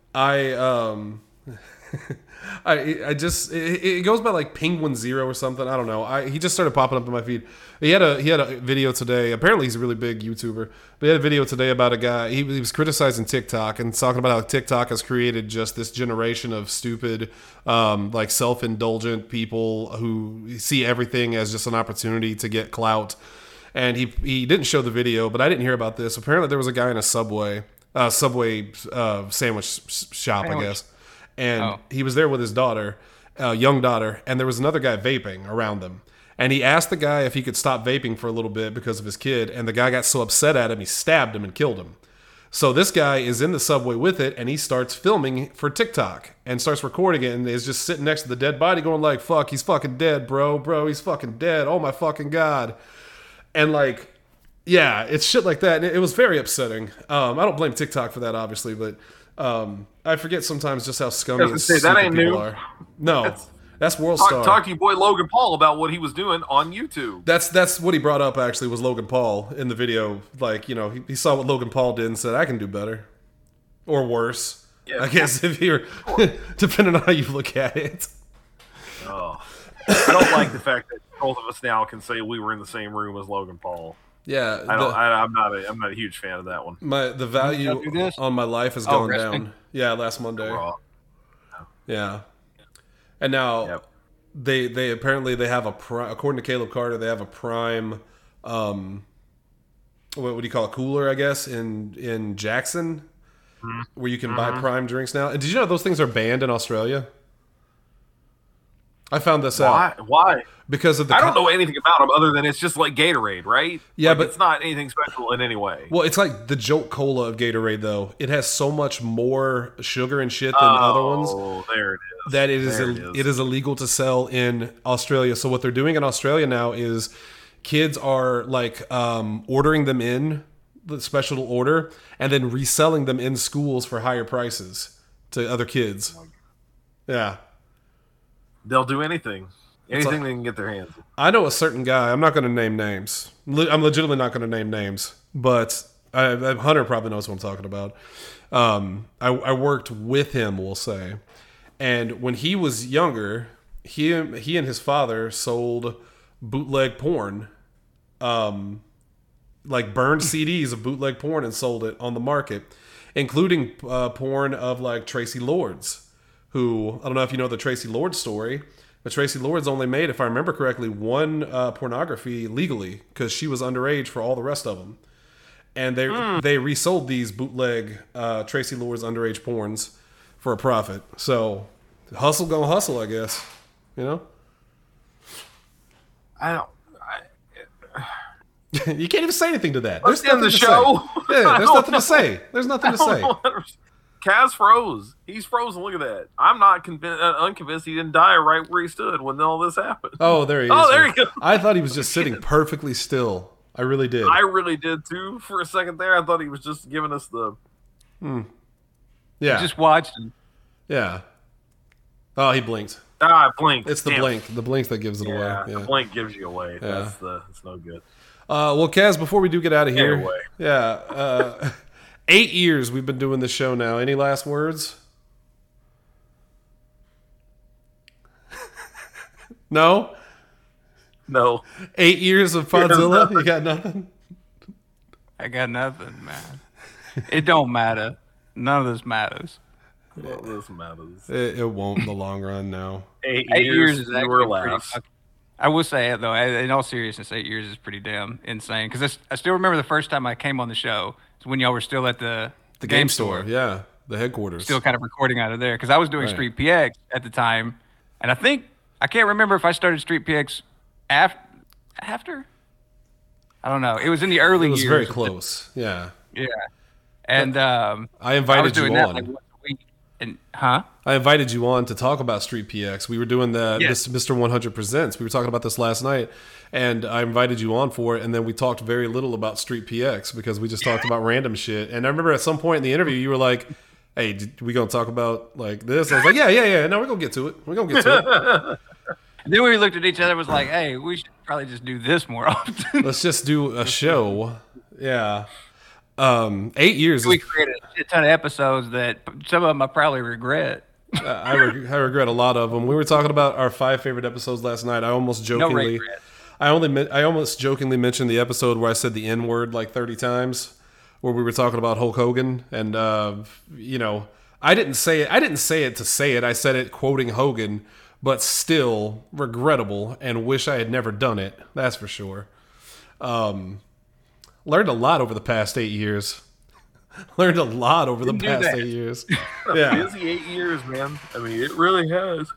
It goes by like Penguin Zero or something. I don't know. He just started popping up in my feed. He had a video today. Apparently he's a really big YouTuber. But he had a video today about a guy. He was criticizing TikTok and talking about how TikTok has created just this generation of stupid, like self-indulgent people who see everything as just an opportunity to get clout. And he didn't show the video, but I didn't hear about this. Apparently there was a guy in a Subway sandwich shop, I guess. And he was there with his daughter, young daughter, and there was another guy vaping around them. And he asked the guy if he could stop vaping for a little bit because of his kid, and the guy got so upset at him, he stabbed him and killed him. So this guy is in the subway with it, and he starts filming for TikTok and starts recording it, and is just sitting next to the dead body going like, fuck, he's fucking dead, bro, he's fucking dead, oh my fucking God. And like, yeah, it's shit like that, and it was very upsetting. I don't blame TikTok for that, obviously, but I forget sometimes just how scummy and stupid people are. No, that's WorldStar. Talk to your boy Logan Paul about what he was doing on YouTube. That's what he brought up, actually, was Logan Paul in the video. Like, you know, he saw what Logan Paul did and said, I can do better. Or worse. Yeah, I guess if you're, depending on how you look at it. Oh. I don't like the fact that both of us now can say we were in the same room as Logan Paul. Yeah, I'm not a huge fan of that one. The value on my life has gone down. Yeah, last Monday. Raw. Yeah, and now they apparently they have according to Caleb Carter, they have a Prime, what do you call it, cooler, I guess, in Jackson, where you can buy Prime drinks now. And did you know those things are banned in Australia? I found this out. Why? Because of I don't know anything about them other than it's just like Gatorade, right? Yeah, like, but it's not anything special in any way. Well, it's like the Jolt Cola of Gatorade, though. It has so much more sugar and shit than other ones. Oh, there it is. That it is illegal to sell in Australia. So what they're doing in Australia now is kids are like ordering them in the special order and then reselling them in schools for higher prices to other kids. Yeah. They'll do anything. Anything they can get their hands on. I know a certain guy. I'm not going to name names. I'm legitimately not going to name names. But Hunter probably knows what I'm talking about. I worked with him, we'll say. And when he was younger, he and his father sold bootleg porn. Like burned CDs of bootleg porn and sold it on the market. Including porn of like Tracy Lords. Who, I don't know if you know the Tracy Lords story, but Tracy Lords only made, if I remember correctly, one pornography legally because she was underage for all the rest of them. And they resold these bootleg Tracy Lords underage porns for a profit. So, hustle gonna hustle, I guess. You know? You can't even say anything to that. Let's end the show. Yeah, there's nothing to say. There's nothing to say. Kaz froze. He's frozen. Look at that. I'm not unconvinced he didn't die right where he stood when all this happened. Oh, there he is. Oh, there he goes. I thought he was just sitting perfectly still. I really did. I really did too. For a second there, I thought he was just giving us the. Yeah. Just watched him. Yeah. Oh, he blinked. I blinked. It's the blink. The blink that gives it away. Yeah. The blink gives you away. Yeah. It's no good. Well, Kaz, before we do get out of here, anyway. Yeah. 8 years we've been doing this show now. Any last words? No? No. 8 years of Podzilla? You got nothing? I got nothing, man. It don't matter. None of this matters. None of this matters. It won't in the long run, no. 8 years is actually pretty fucking. I will say it, though, in all seriousness, 8 years is pretty damn insane. Because I still remember the first time I came on the show. When y'all were still at the game store. Yeah, the headquarters. Still kind of recording out of there. Because I was doing Street PX at the time. And I can't remember if I started Street PX after. I don't know. It was in the early years. It was very close. Yeah. Yeah. And I invited you on. That like once a week. And, I invited you on to talk about Street PX. We were doing this Mr. 100 Presents. We were talking about this last night. And I invited you on for it, and then we talked very little about Street PX because we just talked about random shit. And I remember at some point in the interview, you were like, "Hey, we gonna talk about like this?" I was like, "Yeah. No, we're gonna get to it. We're gonna get to it." And then we looked at each other and was like, "Hey, we should probably just do this more often. Let's just do a show." Yeah. 8 years. We created a ton of episodes that some of them I probably regret. I regret a lot of them. We were talking about our 5 favorite episodes last night. I almost jokingly. I almost jokingly mentioned the episode where I said the N word like 30 times, where we were talking about Hulk Hogan, and I didn't say it to say it. I said it quoting Hogan, but still regrettable and wish I had never done it. That's for sure. Learned a lot over the past 8 years. Learned a lot over the past 8 years. Yeah, busy 8 years, man. I mean, it really has.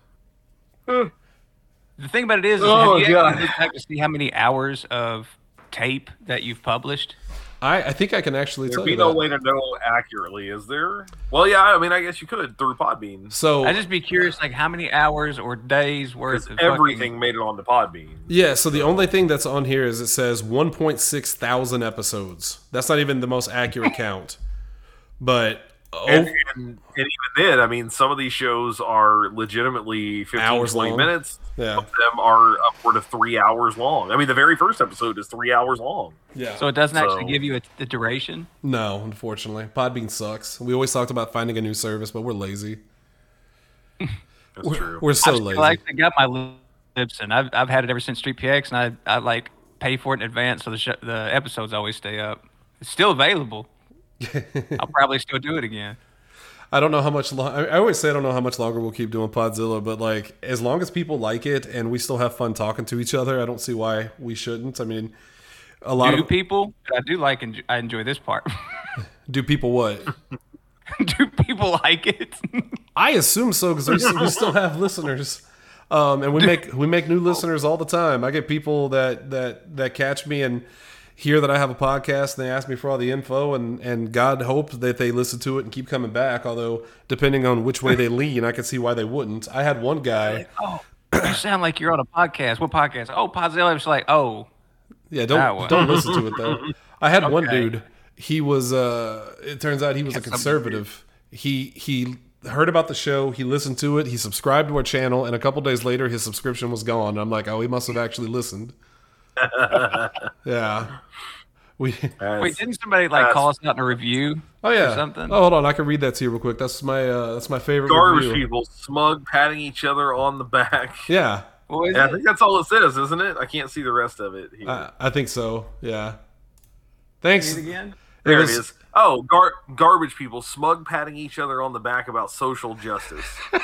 The thing about it is have you ever looked back to see how many hours of tape that you've published? I think I can actually tell you that. There'd be no way to know accurately, is there? Well, yeah, I mean, I guess you could through Podbean. So I'd just be curious, like, how many hours or days worth of everything made it onto Podbean. Yeah, so the only thing that's on here is it says 1.6 thousand episodes. That's not even the most accurate count. But and even then, I mean, some of these shows are legitimately 15, 20 minutes. Yeah. Some of them are upward of 3 hours long. I mean, the very first episode is 3 hours long. Yeah. So it doesn't actually give you the duration? No, unfortunately. Podbean sucks. We always talked about finding a new service, but we're lazy. That's true. We're so lazy. I actually got my Simpson. I've had it ever since Street PX, and I like pay for it in advance, so the episodes always stay up. It's still available. I'll probably still do it again. I don't know how much. I always say I don't know how much longer we'll keep doing Podzilla, but like as long as people like it and we still have fun talking to each other, I don't see why we shouldn't. I mean, a lot of people. I do like. I enjoy this part. Do people what? Do people like it? I assume so because we still have listeners, and we make new listeners all the time. I get people that catch me and hear that I have a podcast and they ask me for all the info, and God hopes that they listen to it and keep coming back. Although depending on which way they lean, I can see why they wouldn't. I had one guy. Oh, you sound like you're on a podcast. What podcast? Oh, Podzilla. It's like, oh, yeah. Don't listen to it though. I had one dude. He was. It turns out he was a conservative. He heard about the show. He listened to it. He subscribed to our channel, and a couple days later, his subscription was gone. And I'm like, oh, he must have actually listened. Yeah. Wait, didn't somebody call us out in a review? Oh yeah. Or something? Oh, hold on, I can read that to you real quick. That's my favorite. Garbage review. people smug patting each other on the back. Yeah. I think that's all it says, isn't it? I can't see the rest of it here. I think so. Yeah. Thanks. Read it again. There it is. Oh, garbage people smug patting each other on the back about social justice.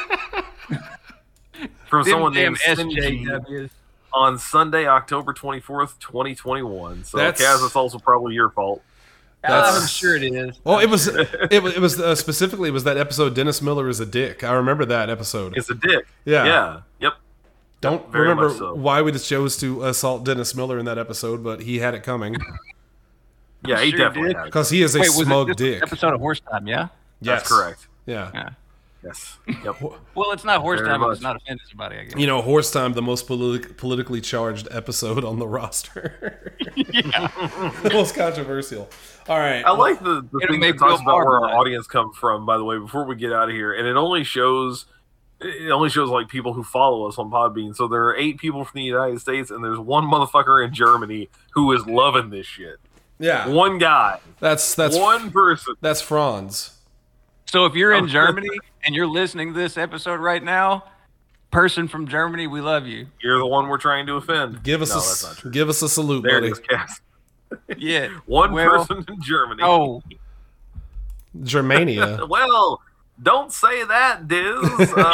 From someone named SJW. On Sunday, October 24th, 2021. So, Kaz, that's also probably your fault. I'm sure it is. Well, it was specifically, it was that episode, Dennis Miller is a dick. I remember that episode. It's a dick. Yeah. Yeah. Yep. Don't remember why we just chose to assault Dennis Miller in that episode, but he had it coming. Yeah, he definitely had it. Because he is a smug dick. Episode of Horse Time, yeah? Yes. That's correct. Yeah. Yes. Yep. Well, it's not Horse Time. It's not offending somebody, I guess. You know, Horse Time, the most politically charged episode on the roster. Yeah. The most controversial. All right. I like the thing that talks about where our audience comes from, by the way, before we get out of here. And it only shows like people who follow us on Podbean. So there are 8 people from the United States, and there's one motherfucker in Germany who is loving this shit. Yeah. One guy. That's one person. That's Franz. So if you're in Germany and you're listening to this episode right now, person from Germany, we love you. You're the one we're trying to offend. Give us a salute, there buddy. It is, Cass. Yeah. One person in Germany. Oh. Germania. Well, don't say that, Diz.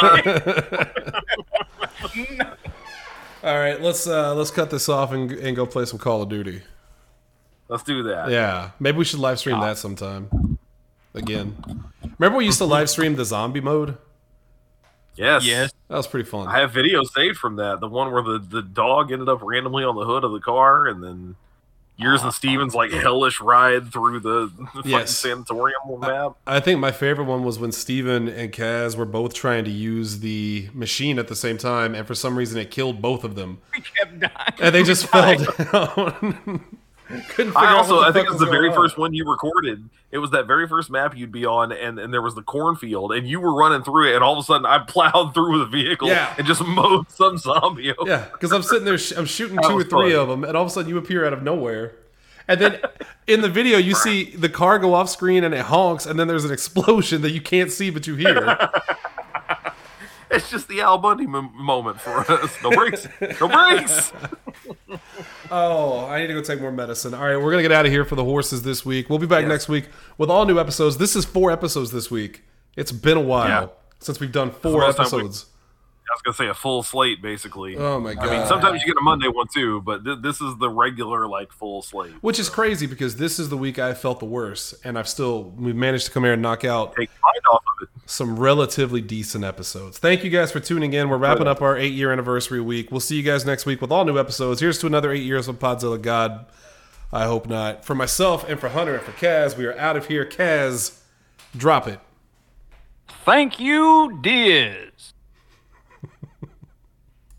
All right, let's cut this off and go play some Call of Duty. Let's do that. Yeah, maybe we should live stream that sometime. Again, remember we used to live stream the zombie mode? Yes. That was pretty fun. I have videos saved from that. The one where the dog ended up randomly on the hood of the car, and then yours and Steven's hellish ride through the fucking sanatorium map. I think my favorite one was when Steven and Kaz were both trying to use the machine at the same time, and for some reason it killed both of them. We kept dying. And they just fell down. Couldn't figure I think it was the very first one you recorded. It was that very first map you'd be on, and there was the cornfield, and you were running through it, and all of a sudden I plowed through with a vehicle and just mowed some zombie over. Yeah, because I'm sitting there, I'm shooting 2 or 3 of them, and all of a sudden you appear out of nowhere. And then in the video, you see the car go off screen, and it honks, and then there's an explosion that you can't see, but you hear. It's just the Al Bundy moment for us. No brakes. No brakes. Oh, I need to go take more medicine. All right, we're going to get out of here for the horses this week. We'll be back next week with all new episodes. This is 4 episodes this week. It's been a while since we've done 4 episodes. I was going to say a full slate, basically. Oh, my God. I mean, sometimes you get a Monday one, too, but this is the regular, full slate. Which is crazy, because this is the week I felt the worst, and we've managed to come here and knock out take your mind off of it. Some relatively decent episodes. Thank you guys for tuning in. We're wrapping up our 8-year anniversary week. We'll see you guys next week with all new episodes. Here's to another 8 years of Podzilla. God, I hope not. For myself and for Hunter and for Kaz, we are out of here. Kaz, drop it. Thank you, Diz.